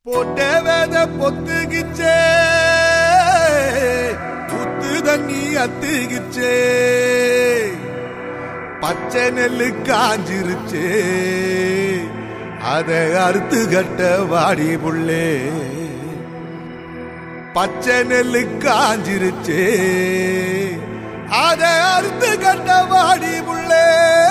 போட்ட வேத பொத்துகிச்சே புத்து தண்ணி அத்துகிச்சே பச்சை நெல்லு காஞ்சிருச்சே அத அறுத்து கட்ட வாடி புள்ளே பச்சை நெல்லு காஞ்சிருச்சே அத அறுத்து கட்ட வாடி புள்ளே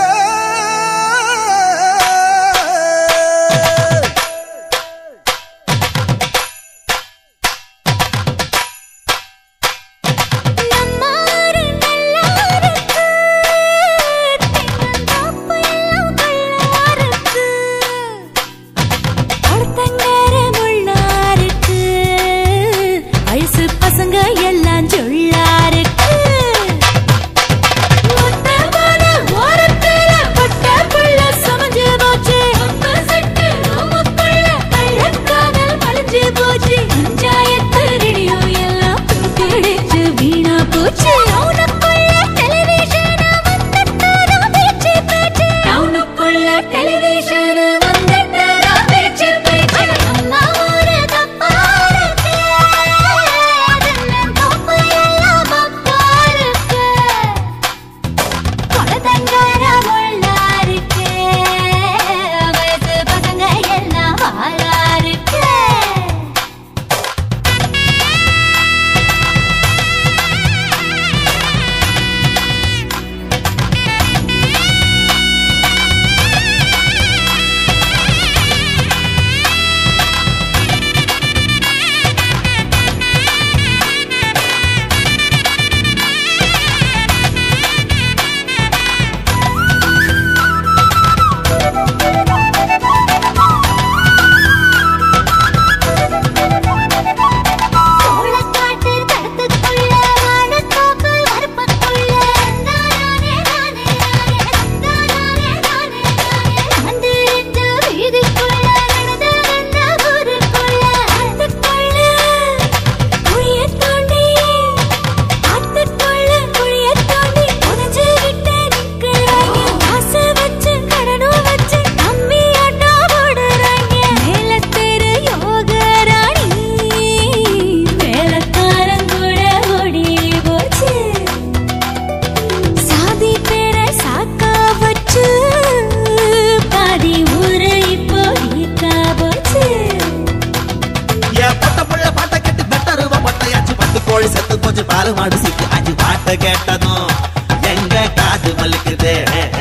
பால் மாடு சிக்கு அஞ்சு பாட்ட கேட்டதும் எங்க காது மலிக்குது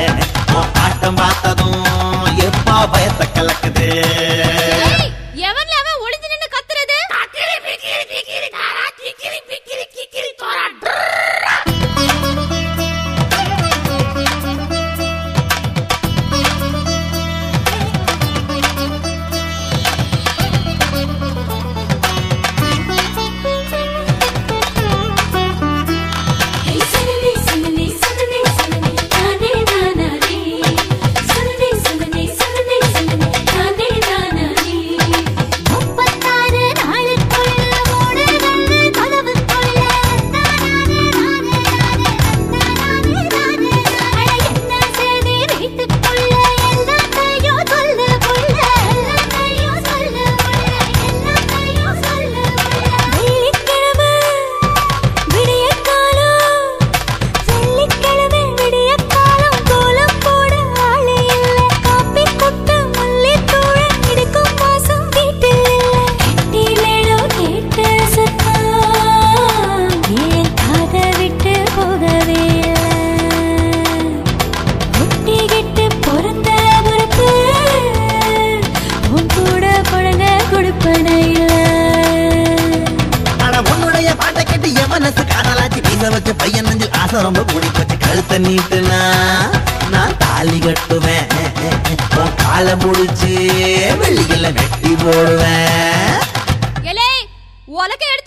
ஆட்டம் பார்த்ததும் எப்பா பயத்தை கலக்குது பையன் நெஞ்சில் ஆசை ரொம்ப கூடி போச்சு கழுத்தை நீட்டுனா நான் தாலி கட்டுவேன் காலை முடிச்சு வெள்ளிகளை வெட்டி போடுவேன்.